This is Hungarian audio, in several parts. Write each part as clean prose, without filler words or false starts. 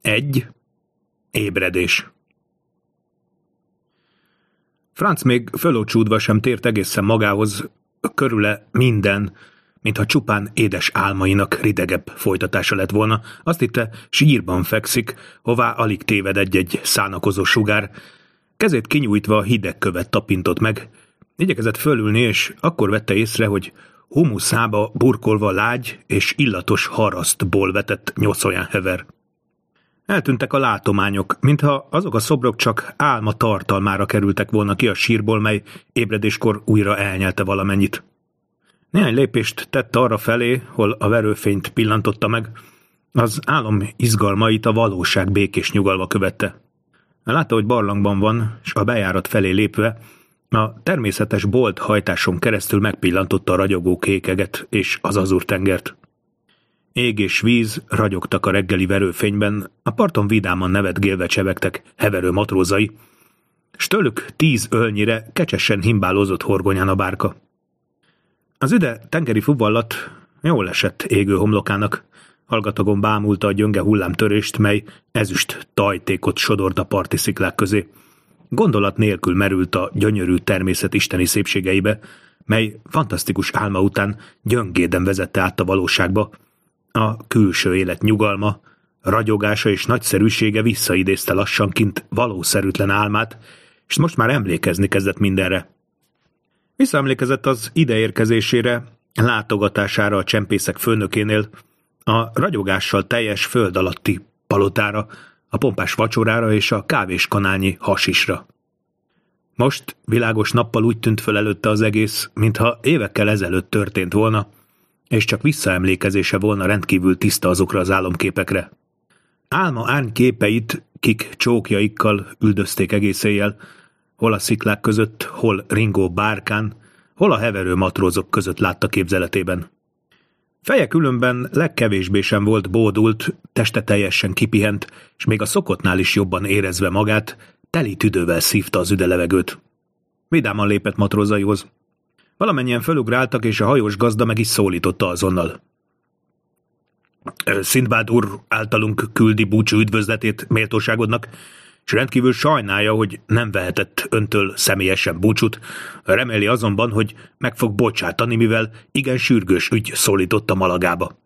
1. Ébredés. Franz még fölócsúdva sem tért egészen magához, körüle minden, mintha csupán édes álmainak ridegebb folytatása lett volna. Azt hitte, sírban fekszik, hová alig téved egy-egy szánakozó sugár. Kezét kinyújtva hideg követ tapintott meg. Igyekezett fölülni, és akkor vette észre, hogy humuszába burkolva lágy és illatos harasztból vetett nyoszóján hever. Eltűntek a látományok, mintha azok a szobrok csak álma tartalmára kerültek volna ki a sírból, mely ébredéskor újra elnyelte valamennyit. Néhány lépést tett arra felé, hol a verőfényt pillantotta meg. Az álom izgalmait a valóság békés nyugalma követte. Látta, hogy barlangban van, s a bejárat felé lépve a természetes bolt hajtáson keresztül megpillantotta a ragyogó kékeget és az azurtengert. Ég és víz ragyogtak a reggeli verőfényben, a parton vidáman nevetgélve csevegtek heverő matrózai, s tőlük 10 ölnyire kecsesen himbálózott horgonyán a bárka. Az üde tengeri fuvallat jól esett égő homlokának, hallgatagon bámulta a gyönge hullámtörést, mely ezüst tajtékot sodort a parti sziklák közé. Gondolat nélkül merült a gyönyörű természet isteni szépségeibe, mely fantasztikus álma után gyöngéden vezette át a valóságba. A külső élet nyugalma, ragyogása és nagyszerűsége visszaidézte lassanként valószerűtlen álmát, és most már emlékezni kezdett mindenre. Visszaemlékezett az ideérkezésére, látogatására a csempészek főnökénél, a ragyogással teljes föld alatti palotára, a pompás vacsorára és a kávéskanálnyi hasisra. Most világos nappal úgy tűnt föl előtte az egész, mintha évekkel ezelőtt történt volna, és csak visszaemlékezése volna rendkívül tiszta azokra az álomképekre. Álma árnyképeit, kik csókjaikkal üldözték egész éjjel, hol a sziklák között, hol ringó bárkán, hol a heverő matrózok között látta képzeletében. Feje különben legkevésbé sem volt bódult, teste teljesen kipihent, és még a szokottnál is jobban érezve magát, teli tüdővel szívta az üde levegőt. Vidáman lépett matrózaihoz. Valamennyien fölugráltak, és a hajós gazda meg is szólította azonnal. Szindbád úr általunk küldi búcsú üdvözletét méltóságodnak, és rendkívül sajnálja, hogy nem vehetett öntől személyesen búcsút, reméli azonban, hogy meg fog bocsátani, mivel igen sürgős ügy szólította Malagába.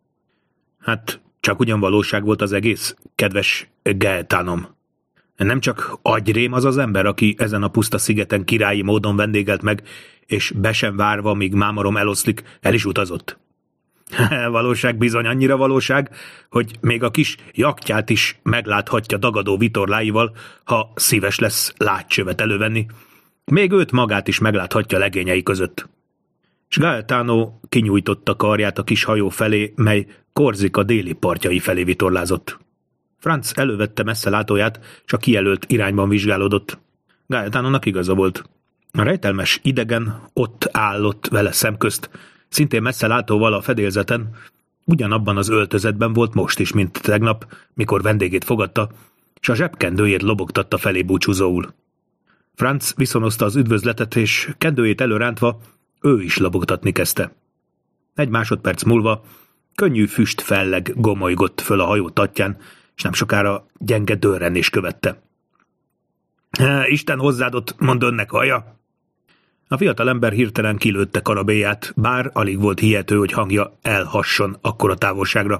Hát, csak ugyan valóság volt az egész, kedves Gaetanom. Nem csak agyrém az az ember, aki ezen a puszta szigeten királyi módon vendégelt meg, és be sem várva, míg mámorom eloszlik, el is utazott. Valóság bizony annyira valóság, hogy még a kis jaktját is megláthatja dagadó vitorláival, ha szíves lesz látcsövet elővenni. Még őt magát is megláthatja legényei között. S Gaetano kinyújtotta karját a kis hajó felé, mely Korzika déli partjai felé vitorlázott. Franz elővette messze látóját, s a kijelölt irányban vizsgálódott. Gaetanónak igaza volt. A rejtelmes idegen ott állott vele szemközt, szintén messze látóval a fedélzeten, ugyanabban az öltözetben volt most is, mint tegnap, mikor vendégét fogadta, és a zsebkendőjét lobogtatta felé búcsúzóul. Franz viszonozta az üdvözletet, és kendőjét előrántva ő is lobogtatni kezdte. Egy másodperc múlva könnyű füst felleg gomolygott föl a hajó tatján, és nem sokára gyenge dörrenés követte. Isten hozzáadott, mond önnek haja? A fiatalember hirtelen kilőtte karabélyát, bár alig volt hihető, hogy hangja elhasson akkora távolságra.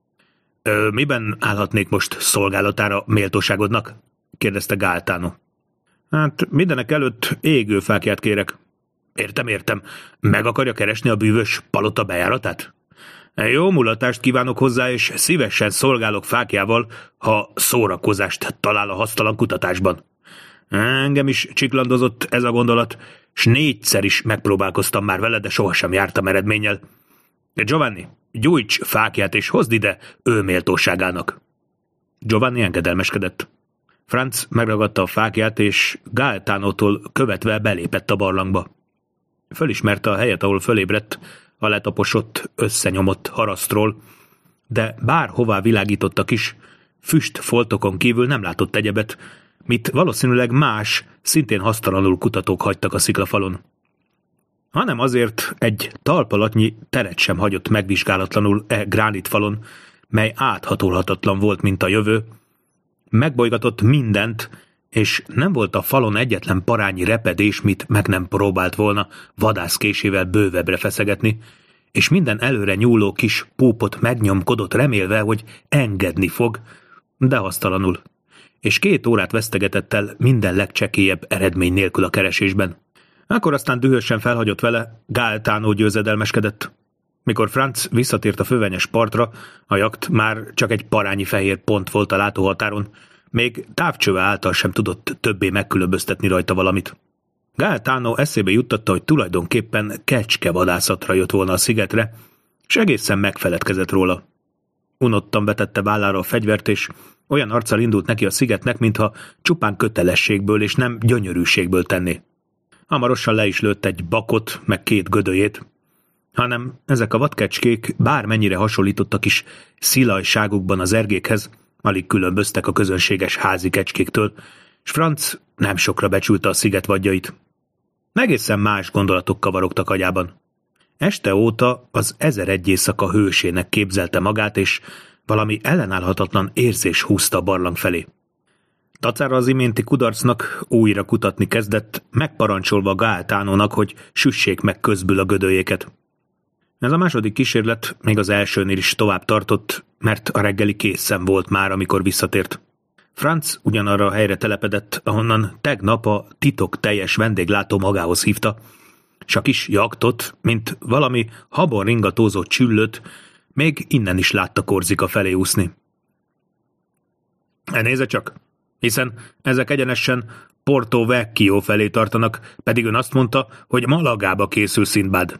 Miben állhatnék most szolgálatára méltóságodnak? Kérdezte Gaetano. Hát mindenek előtt égőfákját kérek. Értem. Meg akarja keresni a bűvös palota bejáratát? Jó mulatást kívánok hozzá, és szívesen szolgálok fákjával, ha szórakozást talál a hasztalan kutatásban. Engem is csiklandozott ez a gondolat, s 4-szer is megpróbálkoztam már vele, de sohasem jártam eredménnyel. Giovanni, gyújts fákját és hozd ide ő méltóságának. Giovanni engedelmeskedett. Franz megragadta a fákját, és Gaetanótól követve belépett a barlangba. Fölismerte a helyet, ahol fölébredt, a letaposott, összenyomott harasztról, de bárhová világítottak is, füstfoltokon kívül nem látott egyebet, mit valószínűleg más, szintén hasztalanul kutatók hagytak a sziklafalon. Hanem azért egy talpalatnyi teret sem hagyott megvizsgálatlanul gránitfalon, mely áthatolhatatlan volt, mint a jövő, megbolygatott mindent, és nem volt a falon egyetlen parányi repedés, mit meg nem próbált volna vadászkésével bővebbre feszegetni, és minden előre nyúló kis púpot megnyomkodott, remélve, hogy engedni fog, de hasztalanul, és 2 órát vesztegetett el minden legcsekélyebb eredmény nélkül a keresésben. Akkor aztán dühösen felhagyott vele, Gaetano győzedelmeskedett. Mikor Franz visszatért a fövenyes partra, a jakt már csak egy parányi fehér pont volt a látóhatáron, még távcsöve által sem tudott többé megkülönböztetni rajta valamit. Gaetano eszébe juttatta, hogy tulajdonképpen kecskevadászatra jött volna a szigetre, és egészen megfeledkezett róla. Unottan vetette vállára a fegyvert, és olyan arccal indult neki a szigetnek, mintha csupán kötelességből és nem gyönyörűségből tenné. Hamarosan le is lőtt egy bakot, meg 2 gödöjét, hanem ezek a vadkecskék bármennyire hasonlítottak is szilajságukban az ergékhez, alig különböztek a közönséges házi kecskéktől, és Franz nem sokra becsülte a sziget vadjait. Egészen más gondolatok kavarogtak agyában. Este óta az 1001 éjszaka hősének képzelte magát, és valami ellenállhatatlan érzés húzta a barlang felé. Dacára az iménti kudarcnak újra kutatni kezdett, megparancsolva Gaetanónak, hogy süssék meg közbül a gödölyéket. Ez a második kísérlet még az elsőnél is tovább tartott, mert a reggeli készen volt már, amikor visszatért. Franz ugyanarra a helyre telepedett, ahonnan tegnap a titok teljes vendéglátó magához hívta, s a kis jaktot, mint valami habon ringatózó csüllöt, még innen is látta Korzika felé úszni. Nézze csak, hiszen ezek egyenesen Porto Vecchio felé tartanak, pedig ön azt mondta, hogy Malagába készül Szindbád.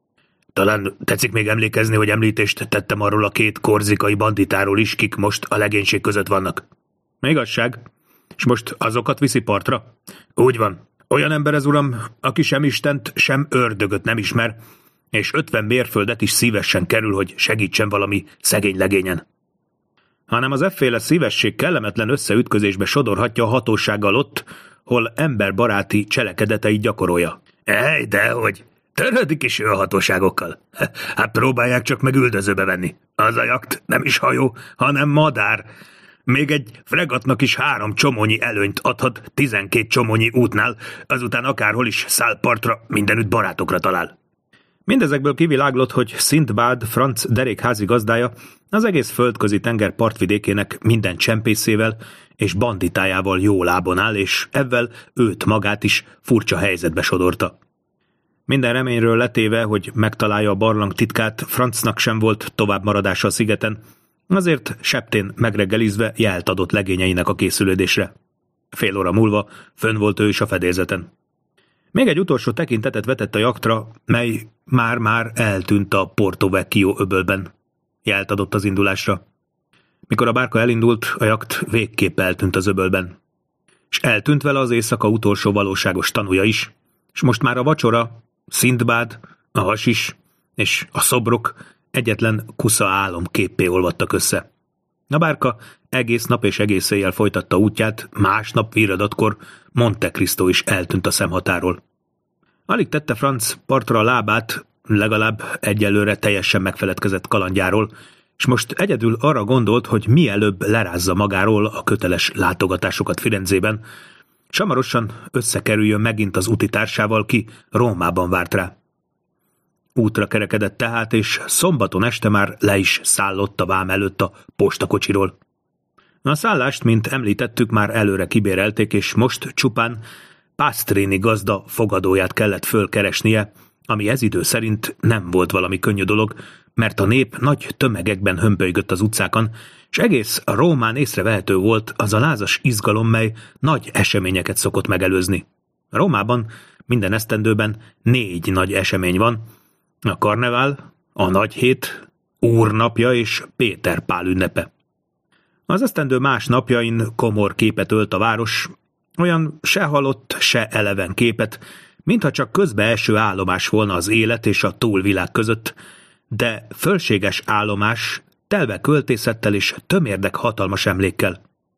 Talán tetszik még emlékezni, hogy említést tettem arról a 2 korzikai banditáról is, kik most a legénység között vannak. Igazság? És most azokat viszi partra? Úgy van. Olyan ember ez, uram, aki sem Istent, sem ördögöt nem ismer, és 50 mérföldet is szívesen kerül, hogy segítsen valami szegény legényen. Hanem az efféle szívesség kellemetlen összeütközésbe sodorhatja a hatósággal ott, hol emberbaráti cselekedeteit gyakorolja. Dehogy! Törődik is ő a hatóságokkal. Hát próbálják csak meg üldözőbe venni. Az a jakt nem is hajó, hanem madár. Még egy fregatnak is 3 csomónyi előnyt adhat 12 csomónyi útnál, azután akárhol is száll partra, mindenütt barátokra talál. Mindezekből kiviláglott, hogy Szindbád, Franz derékházi gazdája, az egész földközi tenger partvidékének minden csempészével és banditájával jó lábon áll, és ezzel őt magát is furcsa helyzetbe sodorta. Minden reményről letéve, hogy megtalálja a barlang titkát, Franznak sem volt tovább maradása a szigeten, azért septén megreggelizve jelt adott legényeinek a készülődésre. Fél óra múlva fönn volt ő is a fedélzeten. Még egy utolsó tekintetet vetett a jaktra, mely már-már eltűnt a Porto Vecchio öbölben. Jelt adott az indulásra. Mikor a bárka elindult, a jakt végképp eltűnt az öbölben. És eltűnt vele az éjszaka utolsó valóságos tanúja is, és most már a vacsora, Szindbád, a hasis és a szobrok egyetlen kusza álomképpé olvadtak össze. A bárka egész nap és egész éjjel folytatta útját, másnap viradatkor Monte Cristo is eltűnt a szemhatáról. Alig tette Franz partra a lábát, legalább egyelőre teljesen megfeledkezett kalandjáról, és most egyedül arra gondolt, hogy mielőbb lerázza magáról a köteles látogatásokat Firenzében, s hamarosan összekerüljön megint az útitársával, ki Rómában várt rá. Útra kerekedett tehát, és szombaton este már le is szállott a vám előtt a postakocsiról. A szállást, mint említettük, már előre kibérelték, és most csupán Pastrini gazda fogadóját kellett fölkeresnie, ami ez idő szerint nem volt valami könnyű dolog, mert a nép nagy tömegekben hömpölygött az utcákon, és egész Rómán észrevehető volt az a lázas izgalom, mely nagy eseményeket szokott megelőzni. Rómában minden esztendőben 4 nagy esemény van: a karnevál, a nagyhét, Úrnapja és Péter Pál ünnepe. Az esztendő más napjain komor képet ölt a város, olyan se halott, se eleven képet, mintha csak közbeeső állomás volna az élet és a túlvilág között, de fölséges állomás, telve költészettel és tömérdek hatalmas emlékkel.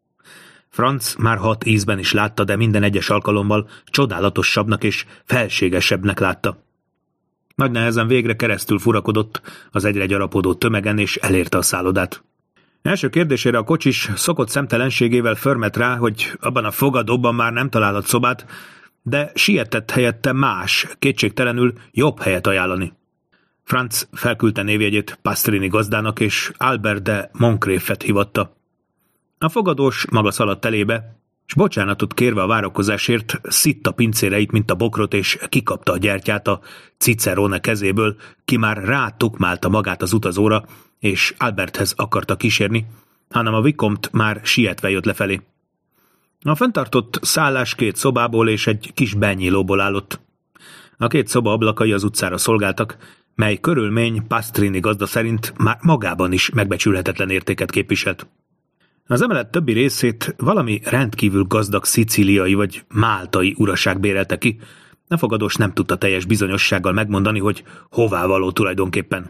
Franz már 6 ízben is látta, de minden egyes alkalommal csodálatosabbnak és felségesebbnek látta. Nagy nehezen végre keresztül furakodott az egyre gyarapodó tömegen, és elérte a szállodát. Első kérdésére a kocsis szokott szemtelenségével förmet rá, hogy abban a fogadóban már nem találhat szobát, de sietett helyette más, kétségtelenül jobb helyet ajánlani. Franz felküldte névjegyét Pastrini gazdának, és Albert de Moncrieffet hívatta. A fogadós maga szaladt elébe, s bocsánatot kérve a várakozásért szitta pincéreit, mint a bokrot, és kikapta a gyertyát a Cicerone kezéből, ki már rátukmálta magát az utazóra, és Alberthez akarta kísérni, hanem a Vicomte már sietve jött lefelé. A fenntartott szállás 2 szobából és egy kis benyílóból állott. A 2 szoba ablakai az utcára szolgáltak, mely körülmény Pastrini gazda szerint már magában is megbecsülhetetlen értéket képviselt. Az emelet többi részét valami rendkívül gazdag szicíliai vagy máltai uraság bérelte ki, a fogadós nem tudta teljes bizonyossággal megmondani, hogy hová való tulajdonképpen.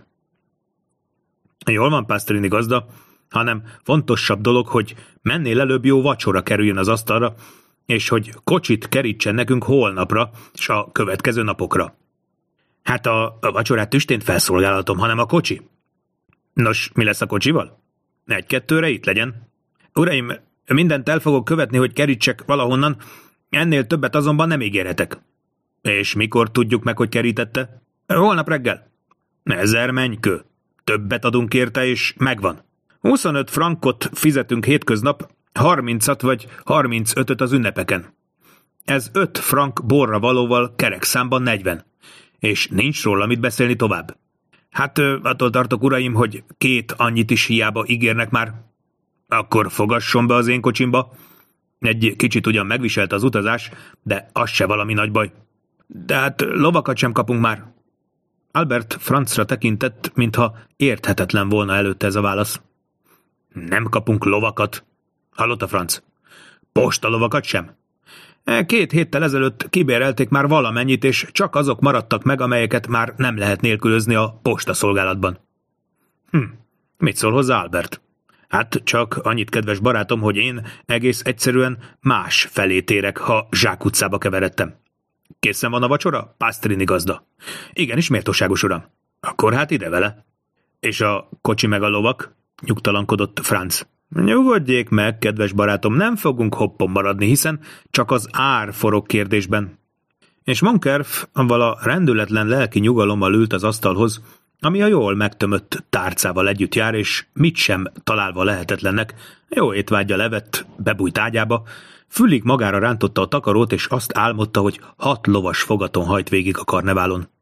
Jól van, Pastrini gazda, hanem fontosabb dolog, hogy mennél előbb jó vacsora kerüljön az asztalra, és hogy kocsit kerítsen nekünk holnapra, és a következő napokra. Hát a vacsorát tüstént felszolgálhatom, hanem a kocsi. Nos, mi lesz a kocsival? 1-2-re itt legyen. Uraim, mindent el fogok követni, hogy kerítsek valahonnan, ennél többet azonban nem ígérhetek. És mikor tudjuk meg, hogy kerítette? Holnap reggel. 1000 mennykő. Többet adunk érte, és megvan. 25 frankot fizetünk hétköznap, 30-at vagy 35-öt az ünnepeken. Ez 5 frank borra valóval kerek számban 40. És nincs róla mit beszélni tovább. Hát attól tartok, uraim, hogy 2 annyit is hiába ígérnek már. Akkor fogasson be az én kocsimba. Egy kicsit ugyan megviselt az utazás, de az se valami nagy baj. De hát lovakat sem kapunk már. Albert Franzra tekintett, mintha érthetetlen volna előtte ez a válasz. Nem kapunk lovakat. Hallotta, Franz? Postalovakat sem? 2 héttel ezelőtt kibérelték már valamennyit, és csak azok maradtak meg, amelyeket már nem lehet nélkülözni a postaszolgálatban. Mit szól hozzá Albert? Hát csak annyit, kedves barátom, hogy én egész egyszerűen más felé térek, ha Zsák utcába keveredtem. Készen van a vacsora, Pastrini gazda? Igenis, méltóságos uram. Akkor hát ide vele. És a kocsi meg a lovak? Nyugtalankodott Franz. Nyugodjék meg, kedves barátom, nem fogunk hoppon maradni, hiszen csak az ár forog kérdésben. És Moncrieff avval a rendületlen lelki nyugalommal ült az asztalhoz, ami a jól megtömött tárcával együtt jár, és mit sem találva lehetetlennek, jó étvágya levett, bebújt ágyába, fülig magára rántotta a takarót, és azt álmodta, hogy 6 lovas fogaton hajt végig a karneválon.